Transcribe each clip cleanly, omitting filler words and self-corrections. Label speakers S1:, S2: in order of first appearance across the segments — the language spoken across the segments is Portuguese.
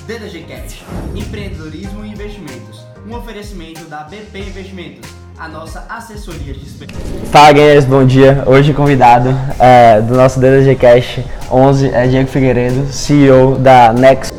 S1: DDG Cash, empreendedorismo e investimentos. Um oferecimento da BP Investimentos, a nossa assessoria de despesas.
S2: Fala, gamers, bom dia. Hoje o convidado do nosso DDG Cash 11 é Diego Figueiredo, CEO da Nexo.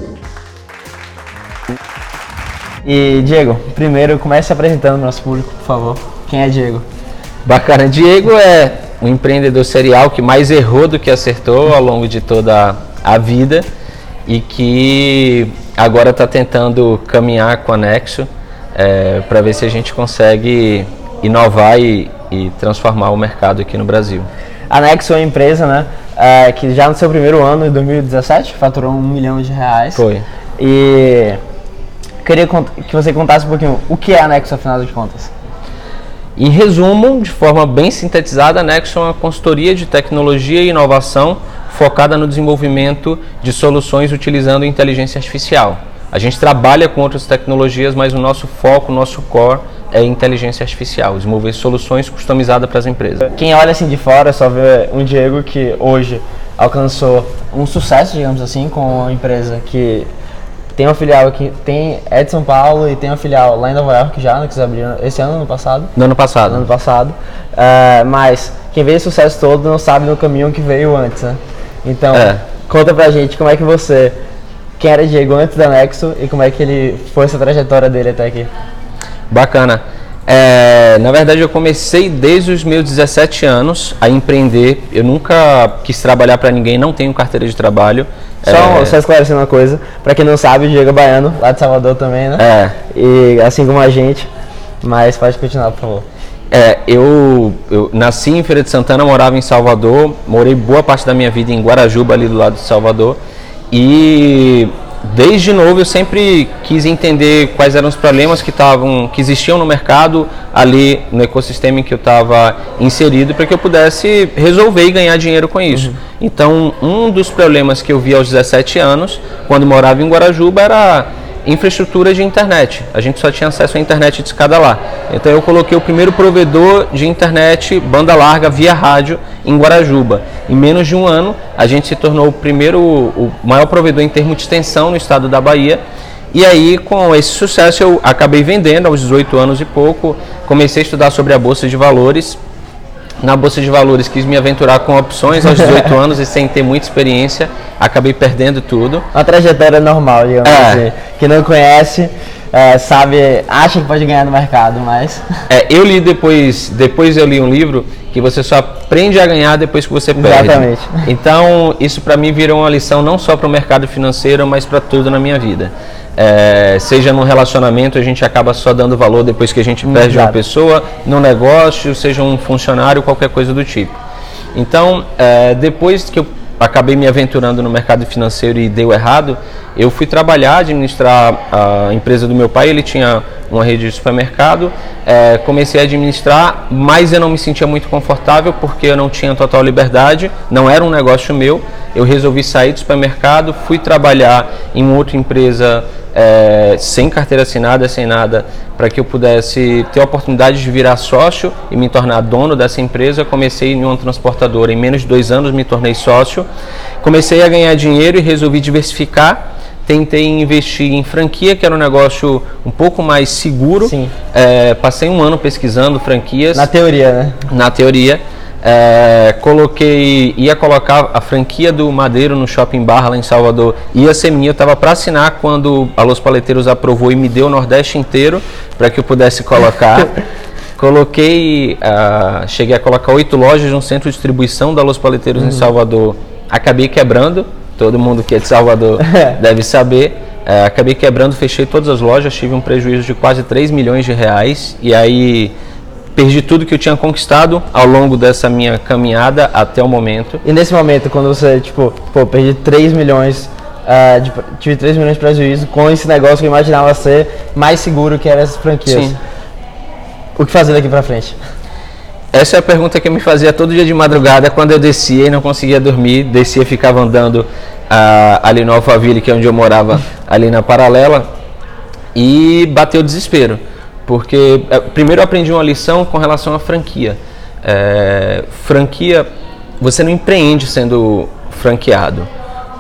S2: E Diego, primeiro comece se apresentando para o nosso público, por favor. Quem é Diego?
S3: Bacana. Diego é um empreendedor serial que mais errou do que acertou ao longo de toda a vida e que agora está tentando caminhar com a Nexo para ver se a gente consegue inovar e transformar o mercado aqui no Brasil.
S2: A Nexo é uma empresa, né, que já no seu primeiro ano, em 2017, faturou R$1 milhão.
S3: Foi.
S2: E queria que você contasse um pouquinho o que é a Nexo, afinal de contas.
S3: Em resumo, de forma bem sintetizada, a Nexo é uma consultoria de tecnologia e inovação focada no desenvolvimento de soluções utilizando inteligência artificial. A gente trabalha com outras tecnologias, mas o nosso foco, o nosso core é inteligência artificial, desenvolver soluções customizadas para as empresas.
S2: Quem olha assim de fora só vê um Diego que hoje alcançou um sucesso, digamos assim, com uma empresa que tem uma filial aqui, é de São Paulo e tem uma filial lá em Nova York já, né, que eles abriram esse ano, ano passado?
S3: No ano passado.
S2: No ano passado. Mas quem vê esse sucesso todo não sabe no caminho que veio antes, né? Então, conta pra gente como é que quem era Diego antes da Nexo e como é que ele foi essa trajetória dele até aqui.
S3: Bacana. Na verdade, eu comecei desde os meus 17 anos a empreender. Eu nunca quis trabalhar para ninguém, não tenho carteira de trabalho.
S2: Só esclarecendo uma coisa, para quem não sabe, o Diego é baiano, lá de Salvador também, né? E assim como a gente, mas pode continuar, por favor.
S3: Eu nasci em Feira de Santana, morava em Salvador, morei boa parte da minha vida em Guarajuba, ali do lado de Salvador, e desde novo eu sempre quis entender quais eram os problemas que existiam no mercado, ali no ecossistema em que eu estava inserido, para que eu pudesse resolver e ganhar dinheiro com isso. Então, um dos problemas que eu vi aos 17 anos, quando morava em Guarajuba, era infraestrutura de internet. A gente só tinha acesso à internet de escada lá. Então eu coloquei o primeiro provedor de internet banda larga via rádio em Guarajuba. Em menos de um ano, a gente se tornou o maior provedor em termos de extensão no estado da Bahia. E aí, com esse sucesso, eu acabei vendendo aos 18 anos e pouco. Comecei a estudar sobre a Bolsa de Valores. Na Bolsa de Valores quis me aventurar com opções aos 18 anos e sem ter muita experiência, acabei perdendo tudo.
S2: Uma trajetória normal, digamos assim. Quem não conhece, acha que pode ganhar no mercado, mas...
S3: Eu li depois eu li um livro que você só aprende a ganhar depois que você perde.
S2: Exatamente.
S3: Então, isso para mim virou uma lição não só para o mercado financeiro, mas para tudo na minha vida. Seja num relacionamento, a gente acaba só dando valor depois que a gente perde uma pessoa, no negócio, seja um funcionário, qualquer coisa do tipo. Então, depois que eu acabei me aventurando no mercado financeiro e deu errado, eu fui trabalhar, administrar a empresa do meu pai. Ele tinha uma rede de supermercado, comecei a administrar, mas eu não me sentia muito confortável porque eu não tinha total liberdade, não era um negócio meu. Eu resolvi sair do supermercado, fui trabalhar em outra empresa sem carteira assinada, sem nada, para que eu pudesse ter a oportunidade de virar sócio e me tornar dono dessa empresa. Comecei em uma transportadora, em menos de 2 anos me tornei sócio, comecei a ganhar dinheiro e resolvi diversificar. Tentei investir em franquia, que era um negócio um pouco mais seguro.
S2: Sim.
S3: Passei um ano pesquisando franquias.
S2: Na teoria, né?
S3: Na teoria. Ia colocar a franquia do Madeiro no Shopping Barra, lá em Salvador. Ia ser minha, eu estava para assinar quando a Los Paleteiros aprovou e me deu o Nordeste inteiro para que eu pudesse colocar. Cheguei a colocar 8 lojas no centro de distribuição da Los Paleteiros em Salvador. Acabei quebrando. Todo mundo que é de Salvador deve saber. Acabei quebrando, fechei todas as lojas, tive um prejuízo de quase R$3 milhões. E aí perdi tudo que eu tinha conquistado ao longo dessa minha caminhada até o momento.
S2: E nesse momento, quando você, perdi 3 milhões, tive 3 milhões de prejuízo com esse negócio que eu imaginava ser mais seguro, que eram essas franquias.
S3: Sim.
S2: O que fazer daqui pra frente?
S3: Essa é a pergunta que eu me fazia todo dia de madrugada quando eu descia e não conseguia dormir. Descia e ficava andando ali no Alphaville, que é onde eu morava, ali na Paralela, e bateu o desespero. Porque primeiro eu aprendi uma lição com relação à franquia. Franquia, você não empreende sendo franqueado.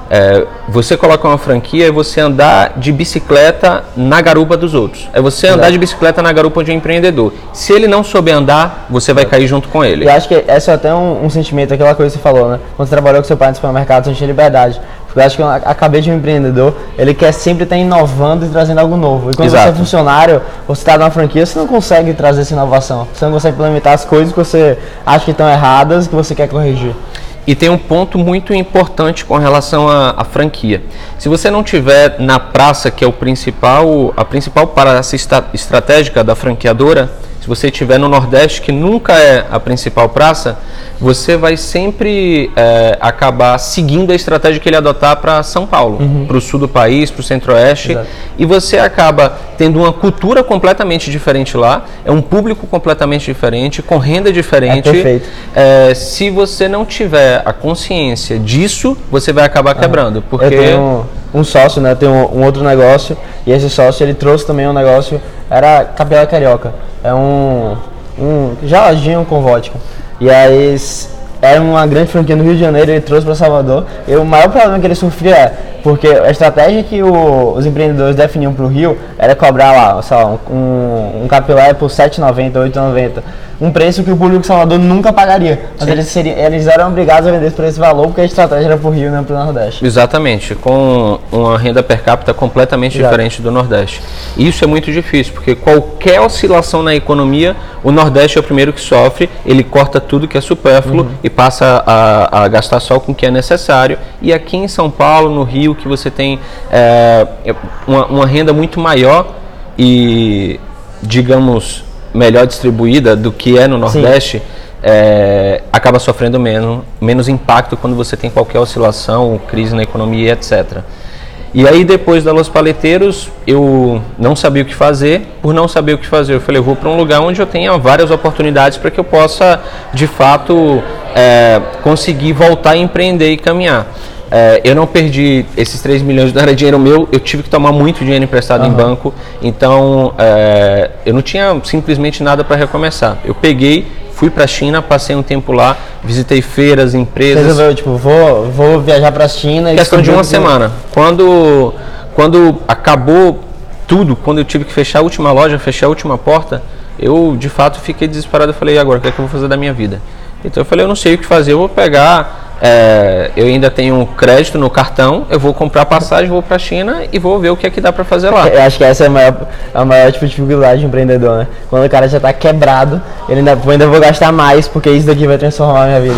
S3: Você coloca uma franquia, é você andar de bicicleta na garupa dos outros. É você andar de bicicleta na garupa de um empreendedor. Se ele não souber andar, você vai cair junto com ele.
S2: Eu acho que esse é até um sentimento, aquela coisa que você falou, né? Quando você trabalhou com seu pai no supermercado, você tinha liberdade. Porque eu acho que a cabeça de um empreendedor, ele quer sempre estar inovando e trazendo algo novo. E quando você é funcionário, você está numa franquia, você não consegue trazer essa inovação. Você não consegue implementar as coisas que você acha que estão erradas e que você quer corrigir.
S3: E tem um ponto muito importante com relação à franquia. Se você não tiver na praça, que é a principal praça estratégica da franqueadora, se você estiver no Nordeste, que nunca é a principal praça, você vai sempre acabar seguindo a estratégia que ele adotar para São Paulo, para o sul do país, para o centro-oeste. Exato. E você acaba tendo uma cultura completamente diferente lá, é um público completamente diferente, com renda diferente.
S2: Perfeito.
S3: Se você não tiver a consciência disso, você vai acabar quebrando. Porque...
S2: Eu tenho um sócio, né? Eu tenho um outro negócio, e esse sócio ele trouxe também um negócio, era Capela Carioca. É um geladinho com vodka. E aí era uma grande franquia no Rio de Janeiro, ele trouxe para Salvador. E o maior problema que ele sofria porque a estratégia que os empreendedores definiam para o Rio era cobrar lá, sei lá, um capilé por R$ 7,90, R$ 8,90. Um preço que o público de Salvador nunca pagaria. Mas eles eram obrigados a vender por esse valor porque a estratégia era para o Rio e não para o Nordeste.
S3: Exatamente, com uma renda per capita completamente diferente do Nordeste. Isso é muito difícil, porque qualquer oscilação na economia, o Nordeste é o primeiro que sofre, ele corta tudo que é supérfluo e passa a gastar só com o que é necessário. E aqui em São Paulo, no Rio, que você tem uma renda muito maior e, digamos, melhor distribuída do que é no Nordeste, acaba sofrendo menos impacto quando você tem qualquer oscilação, crise na economia, etc. E aí, depois da Los Paleteiros, eu não sabia o que fazer. Por não saber o que fazer, eu falei, eu vou para um lugar onde eu tenha várias oportunidades para que eu possa, de fato, conseguir voltar a empreender e caminhar. Eu não perdi esses 3 milhões, não era dinheiro meu, eu tive que tomar muito dinheiro emprestado em banco, então eu não tinha simplesmente nada para recomeçar. Eu peguei, fui para a China, passei um tempo lá, visitei feiras, empresas.
S2: Você resolveu, tipo, vou viajar para a China.
S3: Questão de uma semana. Quando acabou tudo, quando eu tive que fechar a última loja, fechar a última porta, eu de fato fiquei desesperado. Eu falei, e agora, o que é que eu vou fazer da minha vida? Então eu falei, eu não sei o que fazer, eu vou pegar... eu ainda tenho crédito no cartão, eu vou comprar passagem, vou para a China e vou ver o que é que dá para fazer lá.
S2: Eu acho que essa é a maior tipo, dificuldade do empreendedor, né? Quando o cara já está quebrado, ele ainda vou gastar mais porque isso daqui vai transformar a minha vida.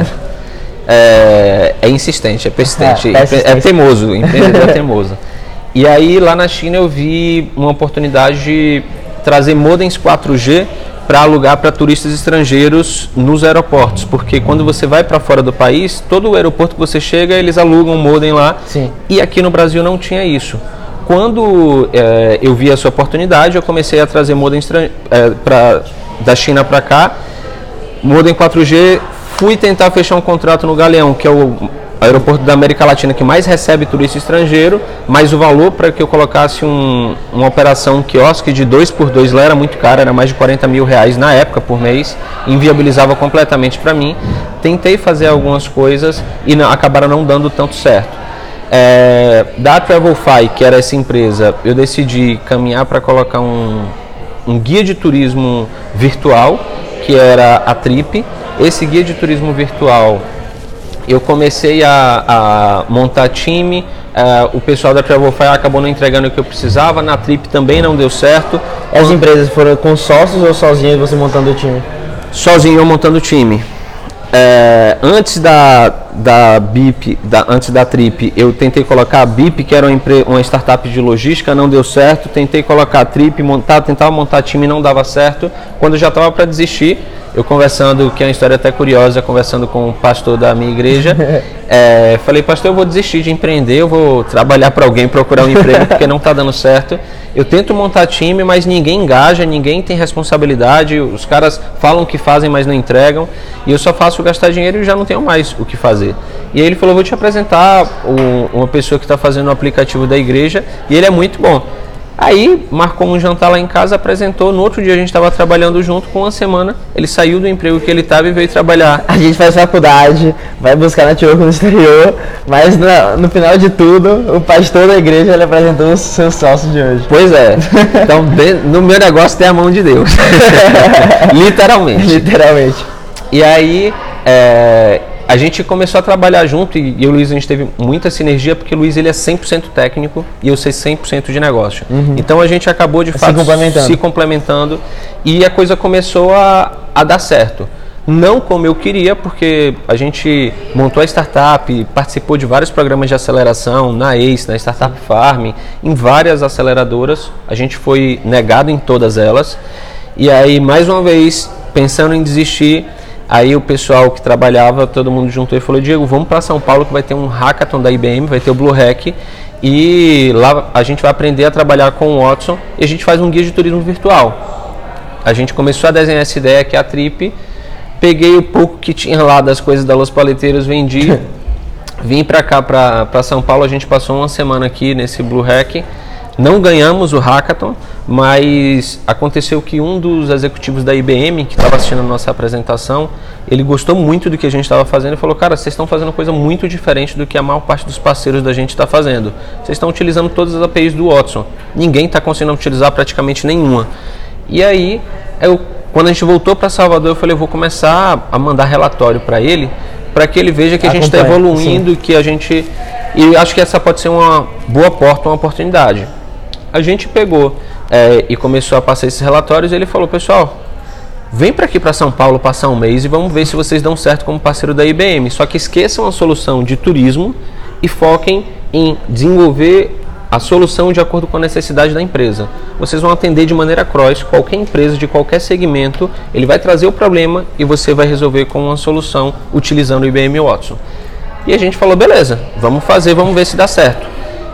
S3: É insistente, é persistente, é teimoso, o empreendedor é teimoso. E aí lá na China eu vi uma oportunidade de trazer modems 4G para alugar para turistas estrangeiros nos aeroportos, porque quando você vai para fora do país, todo o aeroporto que você chega, eles alugam um modem lá.
S2: Sim.
S3: E aqui no Brasil não tinha isso. Quando eu vi essa oportunidade, eu comecei a trazer modem da China para cá, modem 4G, fui tentar fechar um contrato no Galeão, que é o aeroporto da América Latina que mais recebe turista estrangeiro, mas o valor para que eu colocasse uma operação, um quiosque de 2x2 lá era muito caro, era mais de R$40 mil na época por mês, inviabilizava completamente para mim. Tentei fazer algumas coisas e acabaram não dando tanto certo. Da Travelfy, que era essa empresa, eu decidi caminhar para colocar um guia de turismo virtual, que era a Trip. Esse guia de turismo virtual, eu comecei a montar time, o pessoal da Travelfy acabou não entregando o que eu precisava, na Trip também não deu certo.
S2: As empresas foram com sócios ou sozinhas você montando o time?
S3: Sozinho eu montando o time. Antes da BIP, antes da Trip, eu tentei colocar a BIP, que era uma startup de logística, não deu certo. Tentei colocar a Trip, tentava montar time, não dava certo. Quando eu já estava para desistir, eu conversando, que é uma história até curiosa, conversando com o pastor da minha igreja, falei, pastor, eu vou desistir de empreender, eu vou trabalhar para alguém, procurar um emprego, porque não está dando certo. Eu tento montar time, mas ninguém engaja, ninguém tem responsabilidade, os caras falam que fazem, mas não entregam, e eu só faço gastar dinheiro e já não tenho mais o que fazer. E aí ele falou, vou te apresentar uma pessoa que está fazendo o aplicativo da igreja, e ele é muito bom. Aí marcou um jantar lá em casa, apresentou, no outro dia a gente estava trabalhando junto, com uma semana ele saiu do emprego que ele estava e veio trabalhar.
S2: A gente faz faculdade, vai buscar network no exterior, mas no final de tudo, o pastor da igreja ele apresentou o seu sócio de hoje.
S3: Pois é, então no meu negócio tem a mão de Deus, literalmente.
S2: Literalmente.
S3: E aí a gente começou a trabalhar junto e eu e o Luiz, a gente teve muita sinergia, porque o Luiz ele é 100% técnico e eu sei 100% de negócio. Então a gente acabou de fato se complementando e a coisa começou a dar certo. Não como eu queria, porque a gente montou a startup, participou de vários programas de aceleração, na ACE, na Startup Farm, em várias aceleradoras. A gente foi negado em todas elas. E aí, mais uma vez, pensando em desistir, aí o pessoal que trabalhava, todo mundo juntou e falou: Diego, vamos para São Paulo que vai ter um hackathon da IBM, vai ter o Blue Hack, e lá a gente vai aprender a trabalhar com o Watson e a gente faz um guia de turismo virtual. A gente começou a desenhar essa ideia, que é a Trip, peguei o pouco que tinha lá das coisas da Los Paleteiros, vendi, vim para cá, para São Paulo. A gente passou uma semana aqui nesse Blue Hack, não ganhamos o hackathon, mas aconteceu que um dos executivos da IBM, que estava assistindo a nossa apresentação, ele gostou muito do que a gente estava fazendo e falou: cara, vocês estão fazendo coisa muito diferente do que a maior parte dos parceiros da gente está fazendo. Vocês estão utilizando todas as APIs do Watson, ninguém está conseguindo utilizar praticamente nenhuma. E aí, quando a gente voltou para Salvador, eu falei: eu vou começar a mandar relatório para ele, para que ele veja que a gente está evoluindo, sim, que a gente... E acho que essa pode ser uma boa porta, uma oportunidade. A gente pegou e começou a passar esses relatórios e ele falou: pessoal, vem para aqui para São Paulo passar um mês e vamos ver se vocês dão certo como parceiro da IBM. Só que esqueçam a solução de turismo e foquem em desenvolver a solução de acordo com a necessidade da empresa. Vocês vão atender de maneira cross qualquer empresa de qualquer segmento, ele vai trazer o problema e você vai resolver com uma solução utilizando o IBM Watson. E a gente falou: beleza, vamos fazer, vamos ver se dá certo.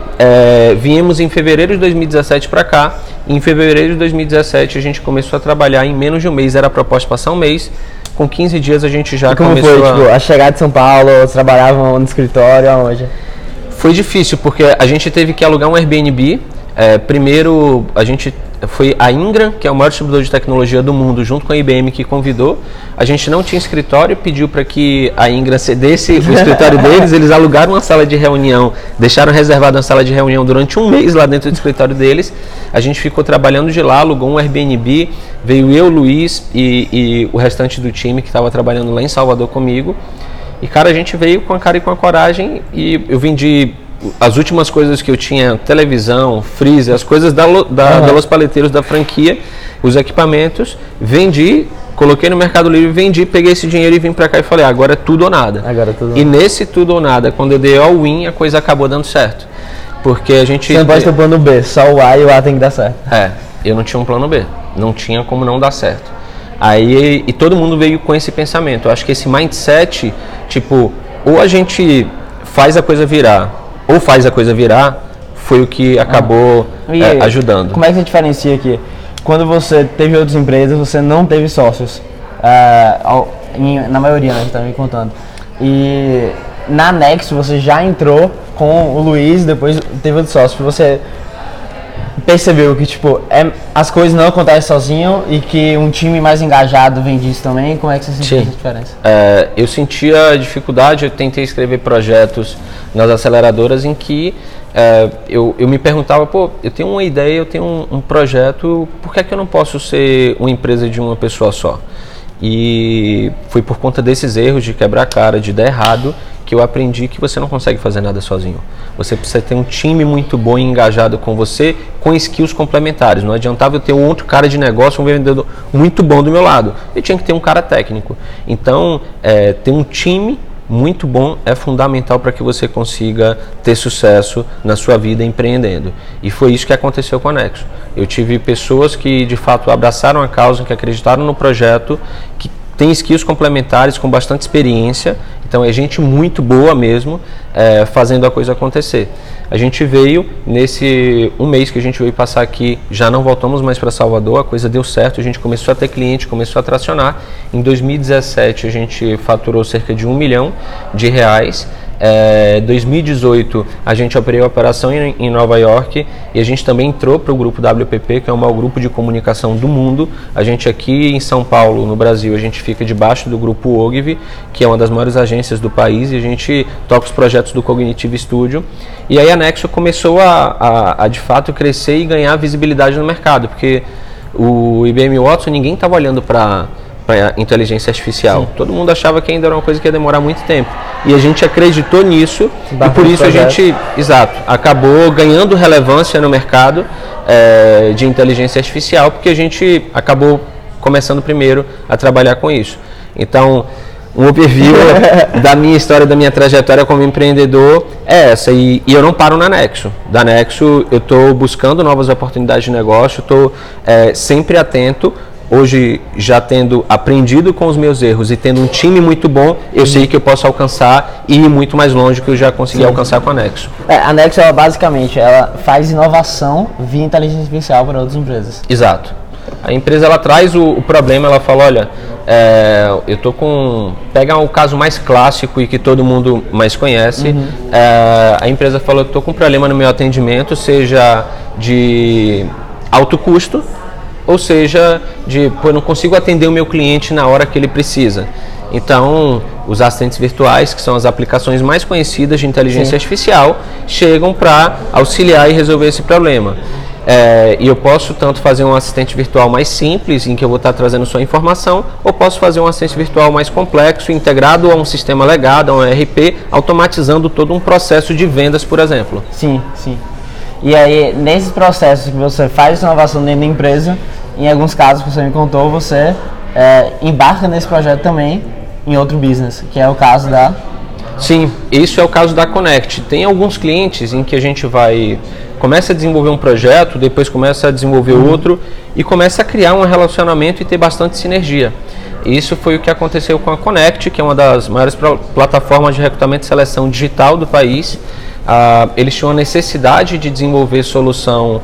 S3: Viemos em fevereiro de 2017 para cá. Em fevereiro de 2017 a gente começou a trabalhar em menos de um mês, era a proposta passar um mês. Com 15 dias a gente já começou
S2: a chegar de São Paulo, trabalhavam no escritório, aonde?
S3: Foi difícil, porque a gente teve que alugar um Airbnb. Primeiro, foi a Ingram, que é o maior distribuidor de tecnologia do mundo, junto com a IBM, que convidou. A gente não tinha escritório, pediu para que a Ingram cedesse o escritório deles. Eles alugaram uma sala de reunião, deixaram reservada uma sala de reunião durante um mês lá dentro do escritório deles. A gente ficou trabalhando de lá, alugou um Airbnb, veio eu, Luiz e o restante do time que estava trabalhando lá em Salvador comigo. E, cara, a gente veio com a cara e com a coragem, e eu vendi as últimas coisas que eu tinha: televisão, freezer, as coisas da Los Paleteiros, da franquia, os equipamentos, vendi, coloquei no Mercado Livre, vendi, peguei esse dinheiro e vim pra cá e falei: agora é tudo ou nada. E nesse tudo ou nada, quando eu dei all-in, a coisa acabou dando certo. Porque a gente...
S2: Você não pode ter plano B, só o A e o A tem que dar certo.
S3: Eu não tinha um plano B, não tinha como não dar certo. Aí, e todo mundo veio com esse pensamento. Eu acho que esse mindset, tipo, ou a gente faz a coisa virar, ou faz a coisa virar, foi o que acabou ajudando.
S2: Como é que você diferencia aqui? Quando você teve outras empresas, você não teve sócios, na maioria, né, que tá me contando. E na Nexo você já entrou com o Luiz, depois teve outros sócios. Você percebeu que, tipo, as coisas não acontecem sozinho e que um time mais engajado vem disso também? Como é que você sentiu essa diferença?
S3: Eu sentia dificuldade. Eu tentei escrever projetos nas aceleradoras em que eu me perguntava: pô, eu tenho uma ideia, eu tenho um projeto, por que é que eu não posso ser uma empresa de uma pessoa só? E foi por conta desses erros de quebrar a cara, de dar errado, que eu aprendi que você não consegue fazer nada sozinho. Você precisa ter um time muito bom e engajado com você, com skills complementares. Não adiantava eu ter um outro cara de negócio, um vendedor muito bom do meu lado. Eu tinha que ter um cara técnico. Então, ter um time muito bom é fundamental para que você consiga ter sucesso na sua vida empreendendo. E foi isso que aconteceu com a Nexo. Eu tive pessoas que de fato abraçaram a causa, que acreditaram no projeto, que tem skills complementares, com bastante experiência. Então é gente muito boa mesmo, fazendo a coisa acontecer. A gente veio, nesse um mês que a gente veio passar aqui, já não voltamos mais para Salvador, a coisa deu certo, a gente começou a ter cliente, começou a tracionar. Em 2017 a gente faturou cerca de R$1 milhão. 2018 a gente abriu a operação em Nova York e a gente também entrou para o grupo WPP, que é o maior grupo de comunicação do mundo. A gente aqui em São Paulo, no Brasil, a gente fica debaixo do grupo Ogilvy, que é uma das maiores agências do país, e a gente toca os projetos do Cognitive Studio. E aí a Nexo começou a de fato crescer e ganhar visibilidade no mercado, porque o IBM Watson, ninguém estava olhando para inteligência artificial. Sim. Todo mundo achava que ainda era uma coisa que ia demorar muito tempo. E a gente acreditou nisso e por isso a gente, acabou ganhando relevância no mercado de inteligência artificial, porque a gente acabou começando primeiro a trabalhar com isso. Então, um overview da minha história, da minha trajetória como empreendedor é essa. E eu não paro na Nexo. Da Nexo eu estou buscando novas oportunidades de negócio, estou sempre atento. Hoje, já tendo aprendido com os meus erros e tendo um time muito bom, eu sei que eu posso alcançar e ir muito mais longe que eu já consegui alcançar com a Nexo.
S2: A Nexo, ela basicamente, ela faz inovação via inteligência artificial para outras empresas.
S3: Exato. A empresa, ela traz o problema, ela fala, olha, eu tô com... Pega o caso mais clássico e que todo mundo mais conhece. A empresa falou, estou com um problema no meu atendimento, seja de alto custo, ou seja, eu não consigo atender o meu cliente na hora que ele precisa. Então, os assistentes virtuais, que são as aplicações mais conhecidas de inteligência artificial, chegam para auxiliar e resolver esse problema. E eu posso tanto fazer um assistente virtual mais simples, em que eu vou estar trazendo só informação, ou posso fazer um assistente virtual mais complexo, integrado a um sistema legado, a um ERP, automatizando todo um processo de vendas, por exemplo.
S2: Sim, sim. E aí, nesses processos que você faz inovação dentro da empresa, em alguns casos que você me contou, você embarca nesse projeto também em outro business, que é o caso da...
S3: Sim, isso é o caso da Connect. Tem alguns clientes em que a gente começa a desenvolver um projeto, depois começa a desenvolver outro e começa a criar um relacionamento e ter bastante sinergia. Isso foi o que aconteceu com a Connect, que é uma das maiores plataformas de recrutamento e seleção digital do país. Eles tinham a necessidade de desenvolver solução,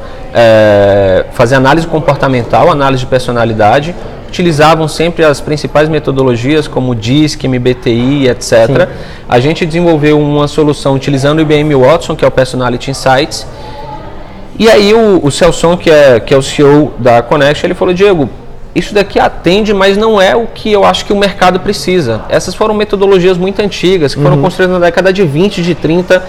S3: fazer análise comportamental, análise de personalidade, utilizavam sempre as principais metodologias como DISC, MBTI, etc. Sim. A gente desenvolveu uma solução utilizando o IBM Watson, que é o Personality Insights, e aí o Celson, que é o CEO da Connect, ele falou, Diego, isso daqui atende, mas não é o que eu acho que o mercado precisa. Essas foram metodologias muito antigas, que foram construídas na década de 20, de 30.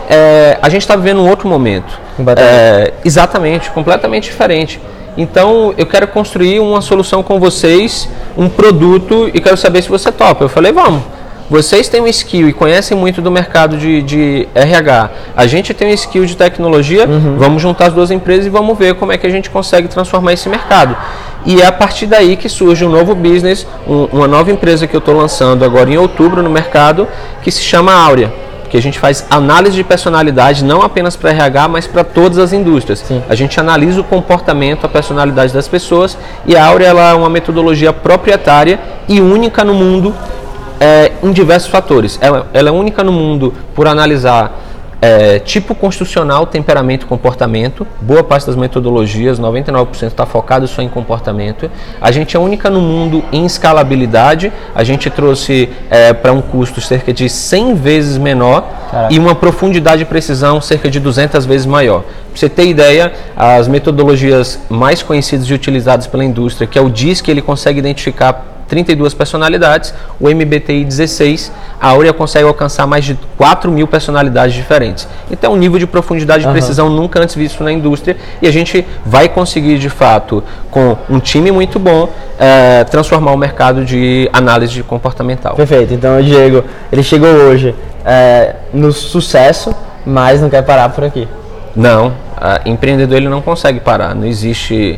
S3: A gente está vivendo um outro momento. Exatamente, completamente diferente. Então, eu quero construir uma solução com vocês, um produto, e quero saber se você topa. Eu falei, vamos. Vocês têm um skill e conhecem muito do mercado de RH. A gente tem um skill de tecnologia, vamos juntar as duas empresas e vamos ver como é que a gente consegue transformar esse mercado. E é a partir daí que surge um novo business, uma nova empresa que eu estou lançando agora em outubro no mercado, que se chama Áurea, que a gente faz análise de personalidade não apenas para RH, mas para todas as indústrias. Sim. A gente analisa o comportamento, a personalidade das pessoas, e a Áurea, ela é uma metodologia proprietária e única no mundo, em diversos fatores. Ela é única no mundo por analisar tipo constitucional, temperamento e comportamento. Boa parte das metodologias, 99%, está focado só em comportamento. A gente é única no mundo em escalabilidade. A gente trouxe para um custo cerca de 100 vezes menor. Caraca. E uma profundidade e precisão cerca de 200 vezes maior. Para você ter ideia, as metodologias mais conhecidas e utilizadas pela indústria, que é o DISC, ele consegue identificar 32 personalidades, o MBTI 16, a Áurea consegue alcançar mais de 4.000 personalidades diferentes. Então, um nível de profundidade e precisão nunca antes visto na indústria, e a gente vai conseguir, de fato, com um time muito bom, transformar o mercado de análise comportamental.
S2: Perfeito. Então, o Diego, ele chegou hoje no sucesso, mas não quer parar por aqui.
S3: Não, empreendedor ele não consegue parar, não existe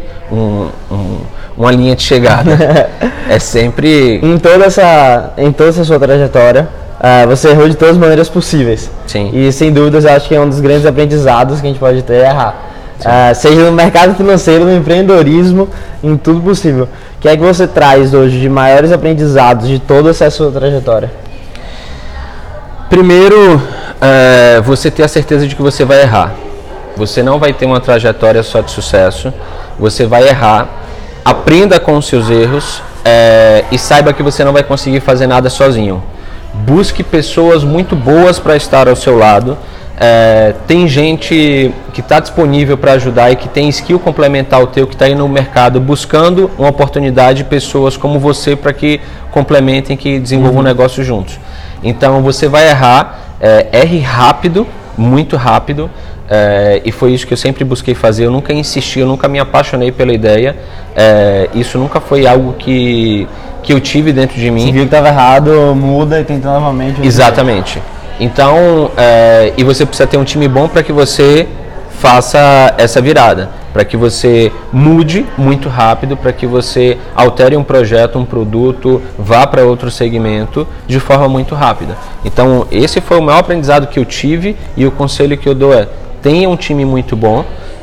S3: uma linha de chegada. É sempre...
S2: Em toda essa sua trajetória, você errou de todas as maneiras possíveis.
S3: Sim.
S2: E sem dúvidas, eu acho que é um dos grandes aprendizados que a gente pode ter é errar. Seja no mercado financeiro, no empreendedorismo, em tudo possível. O que é que você traz hoje de maiores aprendizados de toda essa sua trajetória?
S3: Primeiro, você ter a certeza de que você vai errar. Você não vai ter uma trajetória só de sucesso. Você vai errar. Aprenda com os seus erros e saiba que você não vai conseguir fazer nada sozinho. busque pessoas muito boas para estar ao seu lado. Tem gente que está disponível para ajudar e que tem skill complementar ao teu, que está aí no mercado buscando uma oportunidade, pessoas como você, para que complementem, que desenvolvam um negócio juntos. Então você vai errar, erre rápido, muito rápido, e foi isso que eu sempre busquei fazer. Eu nunca insisti, eu nunca me apaixonei pela ideia, isso nunca foi algo que eu tive dentro de mim.
S2: Você viu que estava errado, muda e tenta novamente.
S3: Exatamente. Então, e você precisa ter um time bom para que você faça essa virada, para que você mude muito rápido, para que você altere um projeto, um produto, vá para outro segmento de forma muito rápida. Então, esse foi o maior aprendizado que eu tive, e o conselho que eu dou tenha um time muito bom.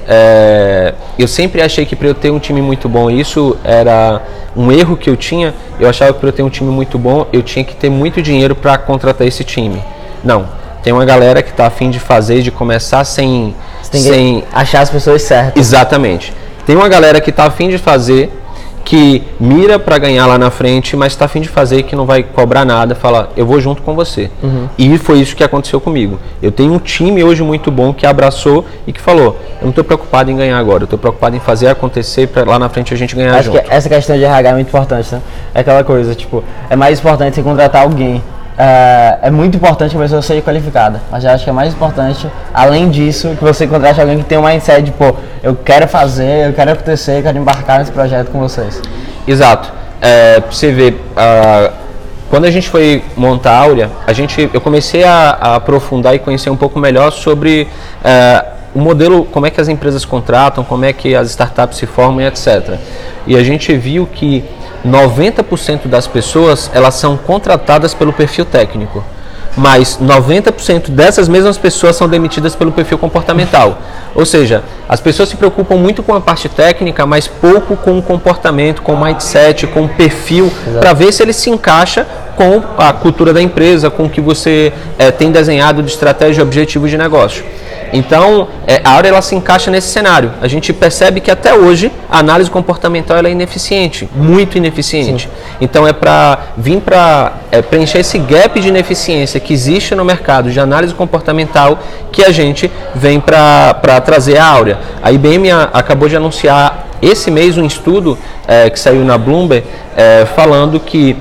S3: Eu sempre achei que para eu ter um time muito bom, isso era um erro que eu tinha. Eu achava que para eu ter um time muito bom, eu tinha que ter muito dinheiro para contratar esse time. Não, tem uma galera que está a fim de fazer, de começar sem
S2: achar as pessoas certas.
S3: Exatamente. Tem uma galera que está a fim de fazer, que mira para ganhar lá na frente, mas está a fim de fazer e que não vai cobrar nada, fala, eu vou junto com você. E foi isso que aconteceu comigo. Eu tenho um time hoje muito bom que abraçou e que falou, eu não estou preocupado em ganhar agora, eu estou preocupado em fazer acontecer para lá na frente a gente ganhar junto.
S2: Acho que essa questão de RH é muito importante, né? É aquela coisa, tipo, é mais importante você contratar alguém. É muito importante que a pessoa seja qualificada, mas eu acho que é mais importante, além disso, que você contrate alguém que tenha um mindset de, pô, eu quero fazer, eu quero acontecer, eu quero embarcar nesse projeto com vocês.
S3: Exato. Pra você ver, quando a gente foi montar a Áurea, eu comecei a aprofundar e conhecer um pouco melhor sobre o modelo, como é que as empresas contratam, como é que as startups se formam e etc. E a gente viu que 90% das pessoas, elas são contratadas pelo perfil técnico, mas 90% dessas mesmas pessoas são demitidas pelo perfil comportamental. Ou seja, as pessoas se preocupam muito com a parte técnica, mas pouco com o comportamento, com o mindset, com o perfil, para ver se ele se encaixa com a cultura da empresa, com o que você tem desenhado de estratégia e objetivo de negócio. Então, a Áurea, ela se encaixa nesse cenário. A gente percebe que até hoje a análise comportamental ela é ineficiente, muito ineficiente. Sim. Então, é para vir para preencher esse gap de ineficiência que existe no mercado de análise comportamental que a gente vem para trazer a Áurea. A IBM acabou de anunciar esse mês um estudo que saiu na Bloomberg falando que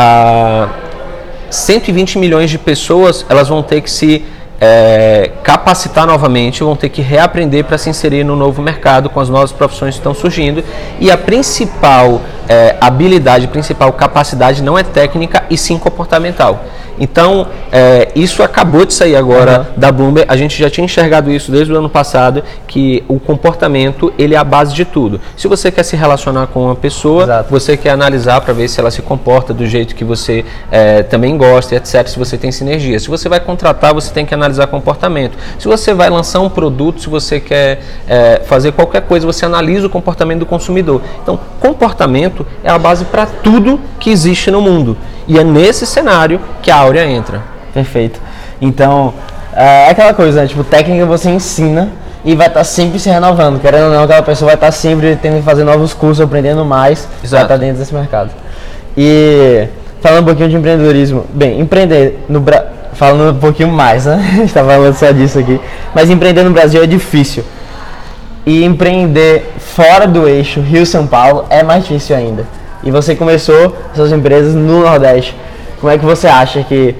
S3: 120 milhões de pessoas elas vão ter que se capacitar novamente, vão ter que reaprender para se inserir no novo mercado com as novas profissões que estão surgindo, e a principal habilidade, principal capacidade não é técnica e sim comportamental. Então, isso acabou de sair agora da Bloomberg. A gente já tinha enxergado isso desde o ano passado, que o comportamento ele é a base de tudo. Se você quer se relacionar com uma pessoa, Exato. Você quer analisar para ver se ela se comporta do jeito que você também gosta, etc. Se você tem sinergia. Se você vai contratar, você tem que analisar comportamento. Se você vai lançar um produto, se você quer fazer qualquer coisa, você analisa o comportamento do consumidor. Então, comportamento é a base para tudo que existe no mundo. E é nesse cenário que a Áurea entra.
S2: Perfeito. Então, é aquela coisa, né? Tipo, técnica você ensina e vai estar sempre se renovando. Querendo ou não, aquela pessoa vai estar sempre tendo que fazer novos cursos, aprendendo mais, vai estar dentro desse mercado. E falando um pouquinho de empreendedorismo, bem, empreender no Brasil, falando um pouquinho mais, né? A gente está falando só disso aqui, mas empreender no Brasil é difícil. E empreender fora do eixo Rio-São Paulo é mais difícil ainda. E você começou suas empresas no Nordeste. Como é que você acha que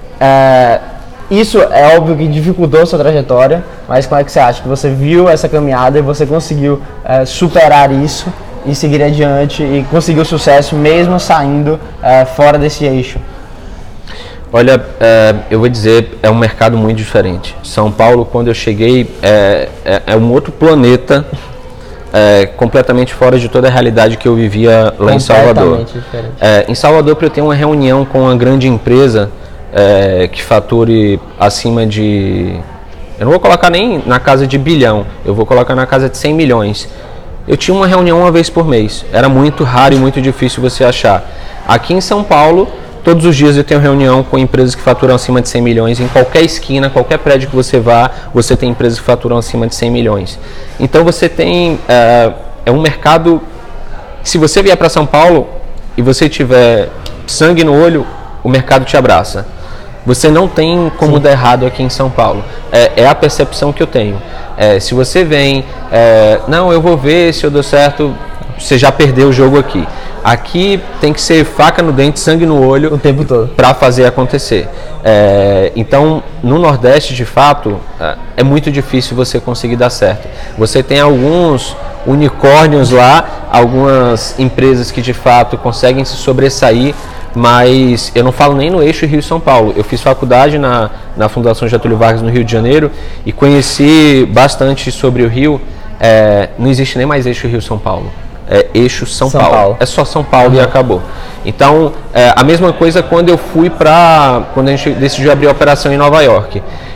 S2: isso é óbvio que dificultou a sua trajetória, mas como é que você acha que você viu essa caminhada e você conseguiu superar isso e seguir adiante e conseguiu sucesso mesmo saindo fora desse eixo?
S3: Olha, eu vou dizer, é um mercado muito diferente. São Paulo, quando eu cheguei, é um outro planeta, completamente fora de toda a realidade que eu vivia lá em Salvador. Em Salvador, para eu ter uma reunião com uma grande empresa que fature acima de... Eu não vou colocar nem na casa de bilhão, eu vou colocar na casa de 100 milhões. Eu tinha uma reunião uma vez por mês. Era muito raro e muito difícil você achar. Aqui em São Paulo, todos os dias eu tenho reunião com empresas que faturam acima de 100 milhões. Em qualquer esquina, qualquer prédio que você vá, você tem empresas que faturam acima de 100 milhões. Então você tem um mercado... Se você vier para São Paulo e você tiver sangue no olho, o mercado te abraça. você não tem como dar errado aqui em São Paulo. É a percepção que eu tenho. Se você vem, não, eu vou ver se eu dou certo, você já perdeu o jogo aqui. Aqui tem que ser faca no dente, sangue no olho
S2: o tempo todo
S3: para fazer acontecer. Então, no Nordeste, de fato, é muito difícil você conseguir dar certo. Você tem alguns unicórnios lá, algumas empresas que de fato conseguem se sobressair, mas eu não falo nem no eixo Rio-São Paulo. Eu fiz faculdade na Fundação Getúlio Vargas no Rio de Janeiro e conheci bastante sobre o Rio. Não existe nem mais eixo Rio-São Paulo. Eixo São Paulo. É só São Paulo e acabou. Então, a mesma coisa quando eu fui quando a gente decidiu abrir a operação em Nova York.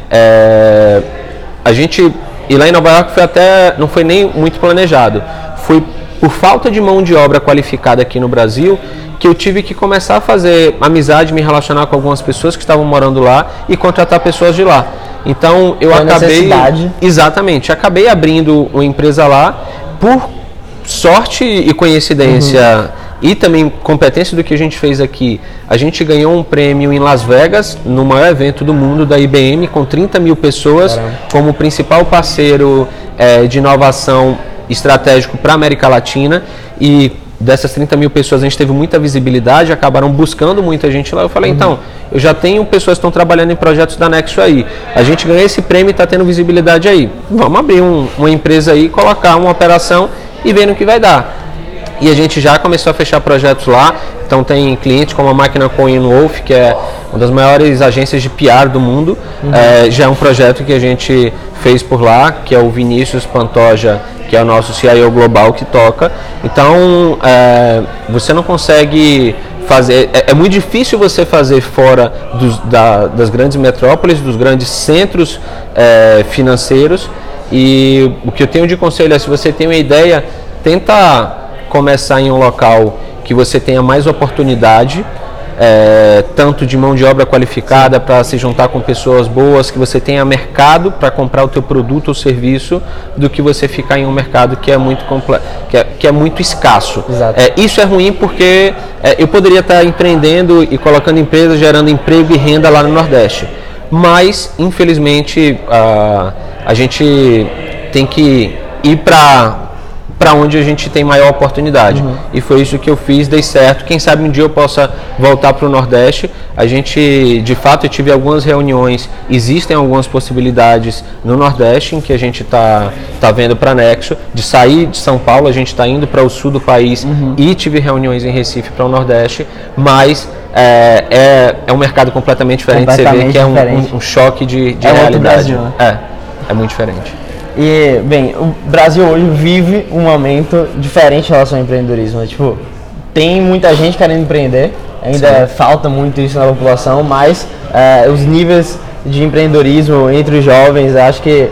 S3: E lá em Nova York não foi nem muito planejado. Foi por falta de mão de obra qualificada aqui no Brasil que eu tive que começar a fazer amizade, me relacionar com algumas pessoas que estavam morando lá e contratar pessoas de lá. Então, eu acabei... Exatamente. Acabei abrindo uma empresa lá por sorte e coincidência e também competência do que a gente fez aqui. A gente ganhou um prêmio em Las Vegas, no maior evento do mundo da IBM, com 30 mil pessoas, como principal parceiro de inovação estratégico para a América Latina. E dessas 30 mil pessoas a gente teve muita visibilidade, acabaram buscando muita gente lá. Eu falei, então, eu já tenho pessoas que estão trabalhando em projetos da Nexo aí. A gente ganhou esse prêmio e está tendo visibilidade aí. Vamos abrir uma empresa aí, colocar uma operação e ver no que vai dar. E a gente já começou a fechar projetos lá. Então tem clientes como a Máquina Coin Wolf, que é uma das maiores agências de PR do mundo. Já é um projeto que a gente fez por lá, que é o Vinícius Pantoja, que é o nosso CIO global que toca. Então você não consegue fazer, é muito difícil você fazer fora das grandes metrópoles, dos grandes centros financeiros. E o que eu tenho de conselho é, se você tem uma ideia, tenta começar em um local que você tenha mais oportunidade, tanto de mão de obra qualificada para se juntar com pessoas boas, que você tenha mercado para comprar o teu produto ou serviço, do que você ficar em um mercado que é muito que é muito escasso. Isso é ruim porque eu poderia estar empreendendo e colocando empresas, gerando emprego e renda lá no Nordeste, mas infelizmente a gente tem que ir para onde a gente tem maior oportunidade. E foi isso que eu fiz, dei certo. Quem sabe um dia eu possa voltar para o Nordeste. A gente, de fato, eu tive algumas reuniões, existem algumas possibilidades no Nordeste em que a gente está vendo para a Nexo, de sair de São Paulo, a gente está indo para o sul do país e tive reuniões em Recife para o Nordeste, mas é um mercado completamente diferente. Você vê que é um choque de realidade. Brasil, né? É muito diferente.
S2: E, bem, o Brasil hoje vive um momento diferente em relação ao empreendedorismo. Tipo, tem muita gente querendo empreender, ainda falta muito isso na população, mas os níveis de empreendedorismo entre os jovens, acho que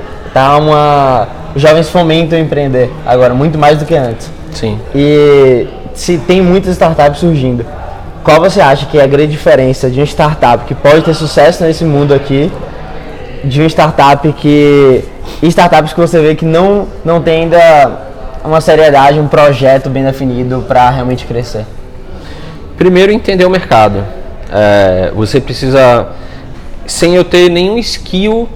S2: os jovens fomentam empreender agora, muito mais do que antes.
S3: Sim.
S2: E se tem muitas startups surgindo, qual você acha que é a grande diferença de uma startup que pode ter sucesso nesse mundo aqui, de uma startup e startups que você vê que não tem ainda uma seriedade, um projeto bem definido para realmente crescer?
S3: Primeiro, entender o mercado. Você precisa, sem eu ter nenhum skill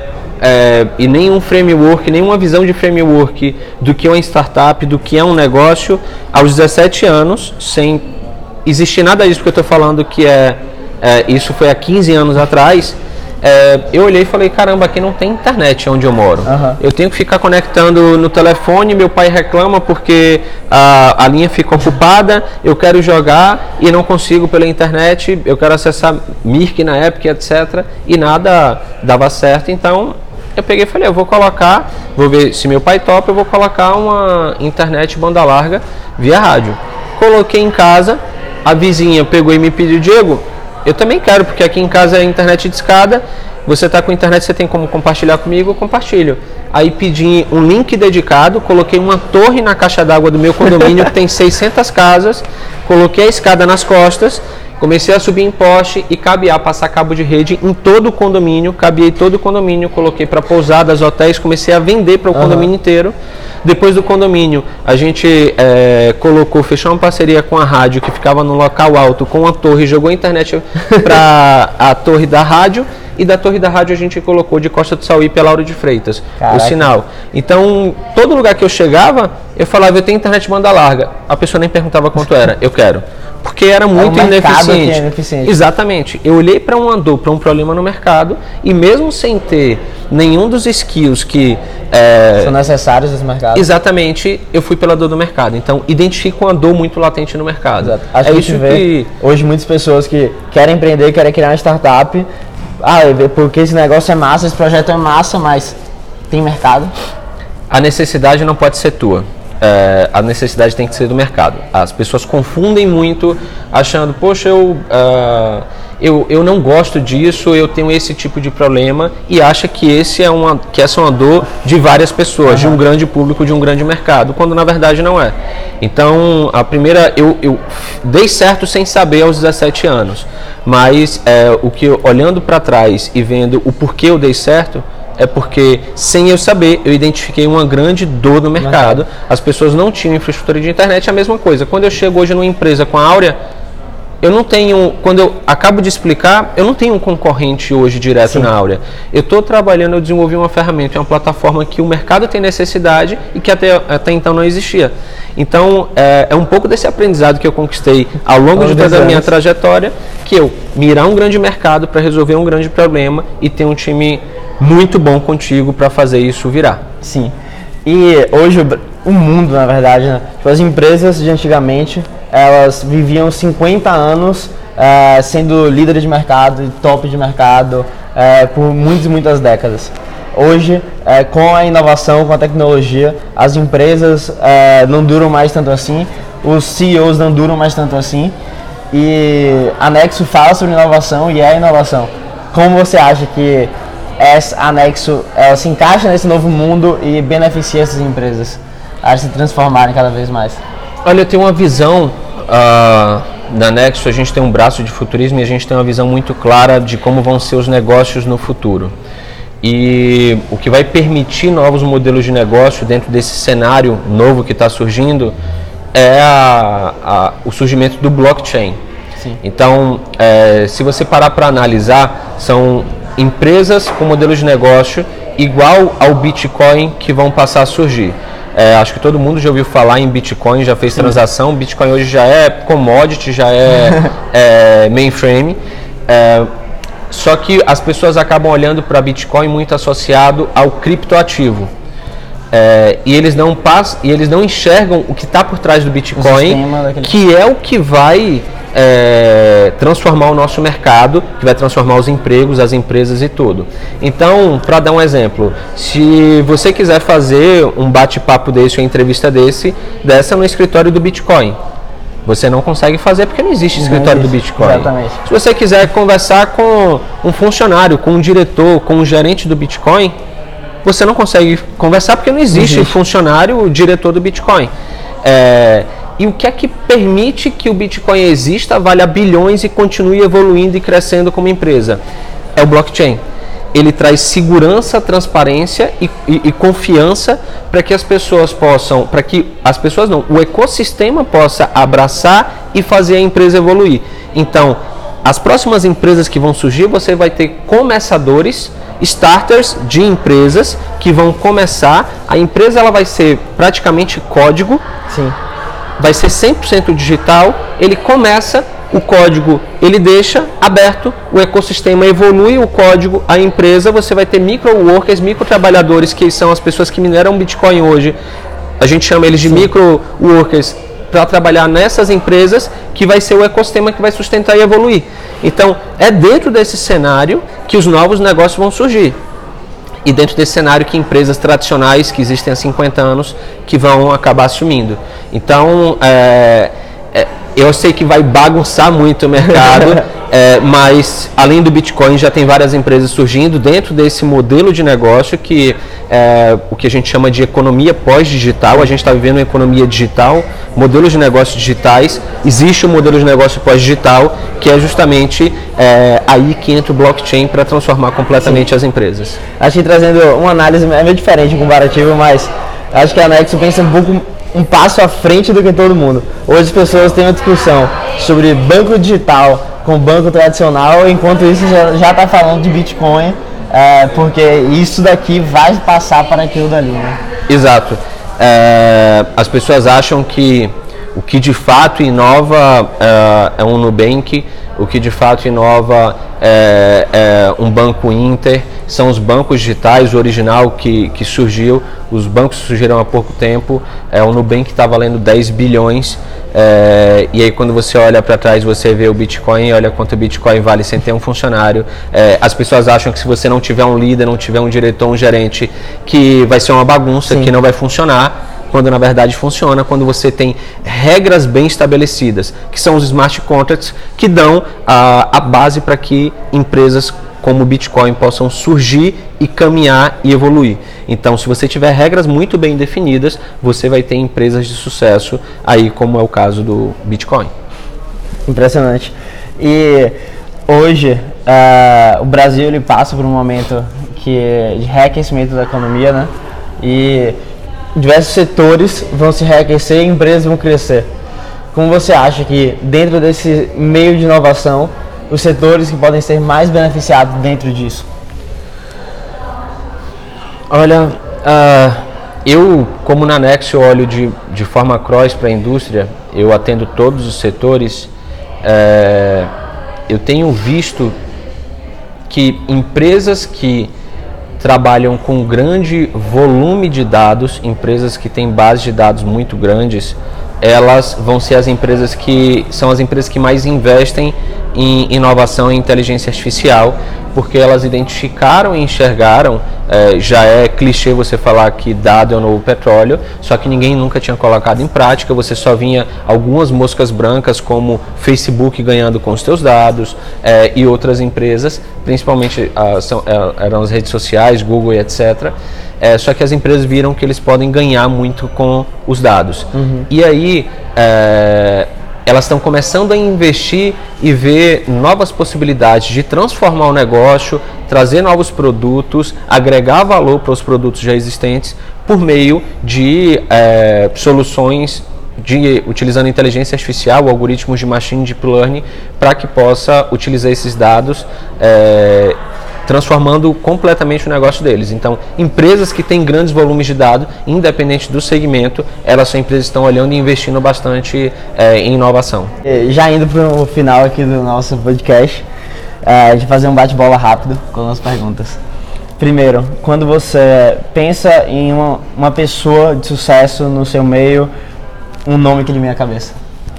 S3: e nenhum framework, nenhuma visão de framework do que é uma startup, do que é um negócio, aos 17 anos, sem existir nada disso que eu estou falando, que isso foi há 15 anos atrás. Eu olhei e falei, caramba, aqui não tem internet onde eu moro. Eu tenho que ficar conectando no telefone, meu pai reclama porque a linha fica ocupada, eu quero jogar e não consigo pela internet, eu quero acessar Mirk na época, etc. E nada dava certo, então eu peguei e falei, eu vou ver se meu pai topa, eu vou colocar uma internet banda larga via rádio. Coloquei em casa, a vizinha pegou e me pediu, Diego, eu também quero, porque aqui em casa é internet de escada, você está com internet, você tem como compartilhar comigo, eu compartilho. Aí pedi um link dedicado, coloquei uma torre na caixa d'água do meu condomínio, que tem 600 casas, coloquei a escada nas costas Comecei a subir em poste e cabear, passar cabo de rede em todo o condomínio, cabeei todo o condomínio, coloquei para pousadas, hotéis, comecei a vender para o condomínio inteiro. Depois do condomínio, a gente fechou uma parceria com a rádio que ficava no local alto, com a torre, jogou a internet para a torre da rádio, e da torre da rádio a gente colocou de Costa do Sauípe a Lauro de Freitas, o sinal. Então, todo lugar que eu chegava, eu falava, eu tenho internet banda larga. A pessoa nem perguntava quanto era, eu quero. Porque era muito ineficiente. Exatamente. Eu olhei para uma dor, para um problema no mercado, e mesmo sem ter nenhum dos skills que
S2: são necessários nesse mercado.
S3: Exatamente, eu fui pela dor do mercado. Então, identifico uma dor muito latente no mercado.
S2: Exato. A gente vê hoje muitas pessoas que querem empreender, querem criar uma startup. Porque esse negócio é massa, esse projeto é massa, mas tem mercado?
S3: A necessidade não pode ser tua. A necessidade tem que ser do mercado. As pessoas confundem muito, achando, poxa, eu não gosto disso, eu tenho esse tipo de problema, e acha que essa é uma dor de várias pessoas, de um grande público, de um grande mercado, quando na verdade não é. Então, a primeira, eu dei certo sem saber aos 17 anos, mas olhando para trás e vendo o porquê eu dei certo, é porque, sem eu saber, eu identifiquei uma grande dor no mercado. As pessoas não tinham infraestrutura de internet, é a mesma coisa. Quando eu chego hoje numa empresa com a Áurea, eu não tenho, quando eu acabo de explicar, eu não tenho um concorrente hoje direto na Áurea. Eu estou trabalhando, eu desenvolvi uma ferramenta, uma plataforma que o mercado tem necessidade e que até então não existia. Então, é um pouco desse aprendizado que eu conquistei ao longo de toda a minha trajetória, que eu mirar um grande mercado para resolver um grande problema e ter um time muito bom contigo para fazer isso virar.
S2: Sim. E hoje o mundo, na verdade, né? Tipo, as empresas de antigamente, elas viviam 50 anos sendo líderes de mercado, top de mercado, por muitas e muitas décadas. Hoje, com a inovação, com a tecnologia, as empresas não duram mais tanto assim, os CEOs não duram mais tanto assim, e a Nexo fala sobre inovação e é inovação. Como você acha que a Nexo se encaixa nesse novo mundo e beneficia essas empresas a se transformarem cada vez mais?
S3: Olha, eu tenho uma visão, na Nexo a gente tem um braço de futurismo e a gente tem uma visão muito clara de como vão ser os negócios no futuro. E o que vai permitir novos modelos de negócio dentro desse cenário novo que está surgindo é o surgimento do blockchain.
S2: Sim.
S3: Então, se você parar para analisar, são empresas com modelos de negócio igual ao Bitcoin que vão passar a surgir. Acho que todo mundo já ouviu falar em Bitcoin, já fez transação. Bitcoin hoje já é commodity, já é mainframe. Só que as pessoas acabam olhando para Bitcoin muito associado ao criptoativo. E eles não enxergam o que está por trás do Bitcoin, que é o que vai transformar o nosso mercado, que vai transformar os empregos, as empresas e tudo. Então, para dar um exemplo, se você quiser fazer um bate-papo desse, uma entrevista dessa no escritório do Bitcoin, você não consegue fazer porque não existe escritório do Bitcoin.
S2: Exatamente.
S3: Se você quiser conversar com um funcionário, com um diretor, com um gerente do Bitcoin, você não consegue conversar porque não existe funcionário, diretor do Bitcoin. E o que é que permite que o Bitcoin exista, valha bilhões e continue evoluindo e crescendo como empresa? É o blockchain. Ele traz segurança, transparência e confiança para que as pessoas possam, o ecossistema possa abraçar e fazer a empresa evoluir. Então, as próximas empresas que vão surgir, você vai ter começadores, starters de empresas que vão começar. A empresa ela vai ser praticamente código.
S2: Sim.
S3: Vai ser 100% digital, ele começa, o código ele deixa aberto, o ecossistema evolui o código, a empresa, você vai ter micro-workers, micro-trabalhadores, que são as pessoas que mineram Bitcoin hoje, a gente chama eles de micro-workers, para trabalhar nessas empresas, que vai ser o ecossistema que vai sustentar e evoluir. Então, é dentro desse cenário que os novos negócios vão surgir. E dentro desse cenário que empresas tradicionais que existem há 50 anos que vão acabar assumindo. Então, eu sei que vai bagunçar muito o mercado, mas além do Bitcoin já tem várias empresas surgindo dentro desse modelo de negócio que é o que a gente chama de economia pós-digital. A gente está vivendo uma economia digital, modelos de negócios digitais. Existe um modelo de negócio pós-digital que é justamente aí que entra o blockchain para transformar completamente as empresas.
S2: Acho que trazendo uma análise meio diferente, comparativo, mas acho que a Nexo pensa um passo à frente do que todo mundo. Hoje as pessoas têm uma discussão sobre banco digital com banco tradicional, enquanto isso já está falando de Bitcoin, porque isso daqui vai passar para aquilo dali, né?
S3: Exato. As pessoas acham que o que de fato inova é um Nubank, o que de fato inova é um banco Inter, são os bancos digitais, o original que surgiu. Os bancos surgiram há pouco tempo, o Nubank está valendo 10 bilhões, e aí quando você olha para trás você vê o Bitcoin, olha quanto o Bitcoin vale sem ter um funcionário. As pessoas acham que se você não tiver um líder, não tiver um diretor, um gerente, que vai ser uma bagunça, que não vai funcionar, quando na verdade funciona quando você tem regras bem estabelecidas, que são os smart contracts, que dão a base para que empresas como o Bitcoin possam surgir e caminhar e evoluir. Então, se você tiver regras muito bem definidas, você vai ter empresas de sucesso, aí como é o caso do Bitcoin. Impressionante.
S2: E hoje, o Brasil ele passa por um momento de reaquecimento da economia, né? E diversos setores vão se reaquecer e empresas vão crescer. Como você acha que dentro desse meio de inovação, os setores que podem ser mais beneficiados dentro disso?
S3: Olha, eu como na Nexo olho de forma cross para a indústria, eu atendo todos os setores, eu tenho visto que empresas que trabalham com grande volume de dados, empresas que têm bases de dados muito grandes, elas vão ser as empresas que são as empresas que mais investem em inovação e inteligência artificial, porque elas identificaram e enxergaram, já é clichê você falar que dado é o novo petróleo, só que ninguém nunca tinha colocado em prática. Você só vinha algumas moscas brancas como Facebook ganhando com os seus dados, e outras empresas, principalmente eram as redes sociais, Google e etc. Só que as empresas viram que eles podem ganhar muito com os dados. E aí elas estão começando a investir e ver novas possibilidades de transformar o negócio, trazer novos produtos, agregar valor para os produtos já existentes por meio de soluções utilizando inteligência artificial, algoritmos de machine deep learning, para que possa utilizar esses dados, transformando completamente o negócio deles. Então, empresas que têm grandes volumes de dados, independente do segmento, elas são empresas que estão olhando e investindo bastante em inovação.
S2: Já indo para o final aqui do nosso podcast, a gente vai fazer um bate-bola rápido com as perguntas. Primeiro, quando você pensa em uma pessoa de sucesso no seu meio, um nome que lhe vem à cabeça?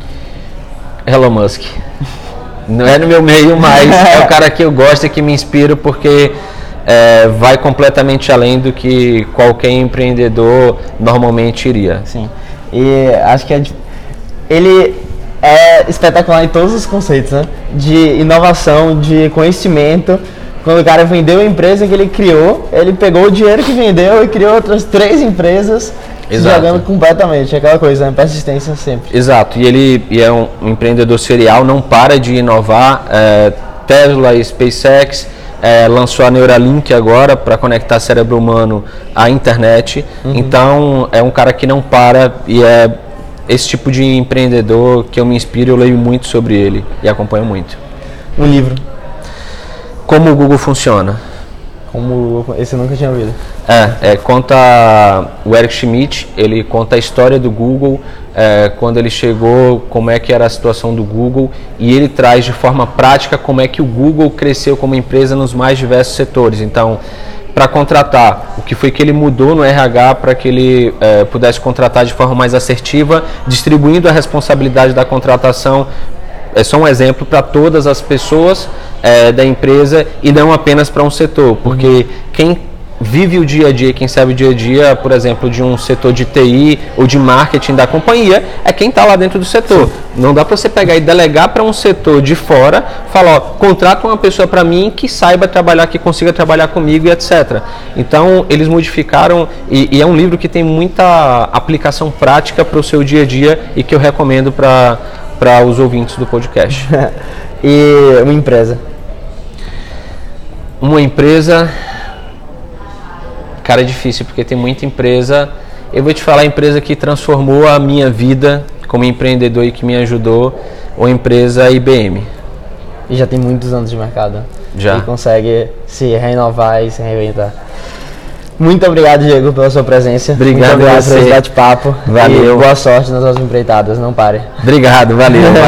S3: Elon Musk. Não é no meu meio, mas é o cara que eu gosto e que me inspiro, porque vai completamente além do que qualquer empreendedor normalmente iria.
S2: Sim. E acho que ele é espetacular em todos os conceitos, né? De inovação, de conhecimento. Quando o cara vendeu a empresa que ele criou, ele pegou o dinheiro que vendeu e criou outras 3 empresas. Exato. Jogando completamente, aquela coisa, né? Persistência sempre.
S3: Exato, e ele é um empreendedor serial, não para de inovar. Tesla e SpaceX, lançou a Neuralink agora para conectar cérebro humano à internet. Então é um cara que não para, e é esse tipo de empreendedor que eu me inspiro. Eu leio muito sobre ele e acompanho muito.
S2: Um livro?
S3: Como o Google funciona.
S2: Esse eu nunca tinha ouvido.
S3: Conta o Eric Schmidt, ele conta a história do Google, quando ele chegou, como é que era a situação do Google, e ele traz de forma prática como é que o Google cresceu como empresa nos mais diversos setores. Então, para contratar, o que foi que ele mudou no RH para que ele pudesse contratar de forma mais assertiva, distribuindo a responsabilidade da contratação. É só um exemplo para todas as pessoas da empresa e não apenas para um setor, porque quem vive o dia a dia, quem sabe o dia a dia, por exemplo, de um setor de TI ou de marketing da companhia, é quem está lá dentro do setor. Sim. Não dá para você pegar e delegar para um setor de fora, falar, ó, contrata uma pessoa para mim que saiba trabalhar, que consiga trabalhar comigo e etc. Então, eles modificaram, e é um livro que tem muita aplicação prática para o seu dia a dia e que eu recomendo para os ouvintes do podcast.
S2: E uma empresa?
S3: Uma empresa... Cara, é difícil, porque tem muita empresa. Eu vou te falar a empresa que transformou a minha vida como empreendedor e que me ajudou, a empresa IBM.
S2: E já tem muitos anos de mercado.
S3: Já.
S2: E consegue se renovar e se reinventar. Muito obrigado, Diego, pela sua presença.
S3: Obrigado,
S2: muito obrigado por esse bate-papo.
S3: Valeu.
S2: E boa sorte nas suas empreitadas, não pare.
S3: Obrigado, valeu.